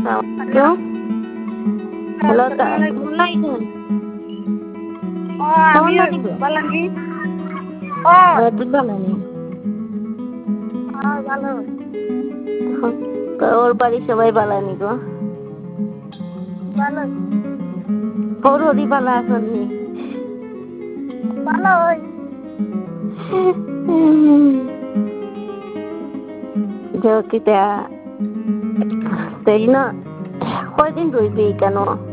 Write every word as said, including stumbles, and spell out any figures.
Hello hello আসসালামু আলাইকুম ও কেমন আমি বাড়ি গো? বালানি ও তুই বানানি হ্যাঁ ভালো ওর বাড়ি সবাই বালানি গো ভালো পৌরহরি বালা আসনি ভালো ওই যে কিতা তাই না কয়দিন রইবি কেন